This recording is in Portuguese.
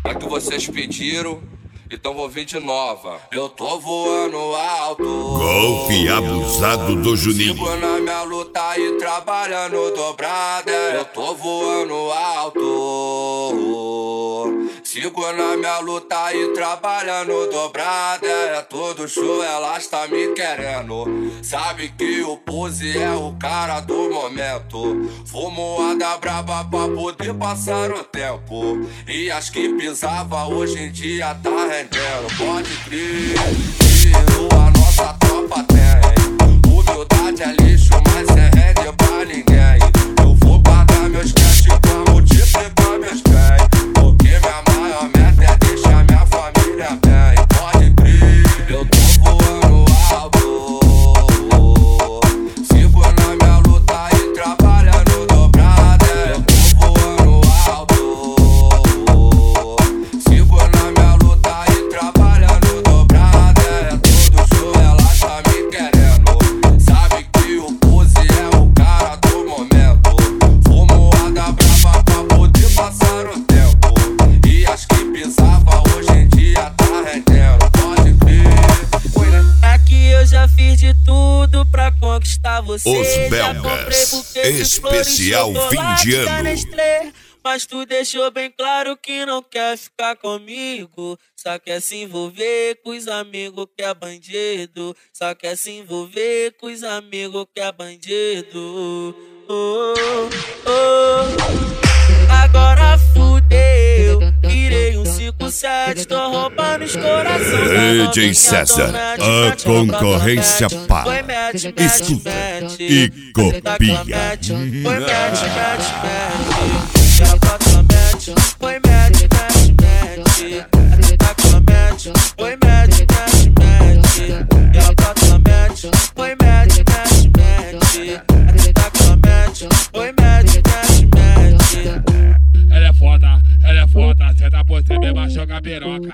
É que vocês pediram, então vou vir de nova. Eu tô voando alto. Golpe abusado do Juninho. Sigo na minha luta e trabalhando dobrada. Eu tô voando alto. Sigo na minha luta e trabalhando dobrada. É todo show, elas tá me querendo. Sabe que o Pose é o cara do momento. Fumoada braba pra poder passar o tempo. E as que pisava hoje em dia tá rendendo. Pode crer, que a nossa tropa tem. Humildade é lixo, mas é rende pra ninguém. Eu vou guardar meus cash pra multiplicar meus bens. Porque minha maior meta é deixar minha família bem. Pode crer, eu tô voando alto. Sigo na minha luta e trabalhando dobrada. Eu tô voando alto. Sigo na minha luta e trabalhando dobrada. É todo show, ela tá me querendo. Sabe que o Pose é o cara do momento. Fumoada brava pra poder passar o tempo. E as que pisava hoje em dia tá rendendo. Pode crer. Aqui eu já fiz de tudo pra conquistar você. Os Belgas, especial fim de ano. Mas tu deixou bem claro que não quer ficar comigo. Só quer se envolver com os amigos que é bandido. Só quer se envolver com os amigos que é bandido. Agora fudeu, virei um 5-7, tô roubando os corações. DJ César, a concorrência para. Escuta e copia. Foi match. Ela bota match, foi match. Tá com a match, foi match. Ela bota match, foi match. Tá com a match, foi match. Ela é foda, senta por cima e joga piroca.